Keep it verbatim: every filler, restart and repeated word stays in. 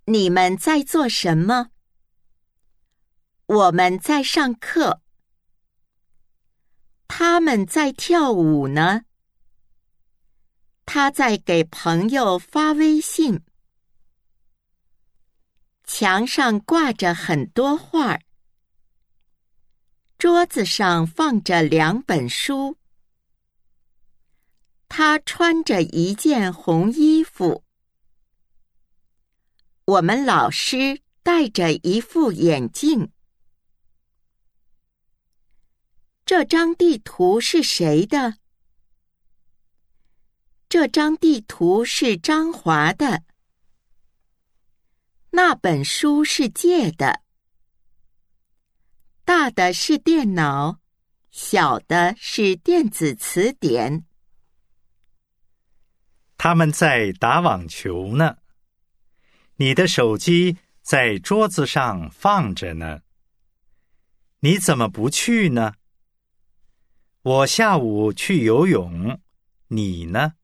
你们在做什么？我们在上课。他们在跳舞呢。他在给朋友发微信。墙上挂着很多画。桌子上放着两本书。他穿着一件红衣服。我们老师戴着一副眼镜。这张地图是谁的？这张地图是张华的。那本书是借的。大的是电脑，小的是电子词典。 他们在打网球呢。你的手机在桌子上放着呢。你怎么不去呢？我下午去游泳，你呢？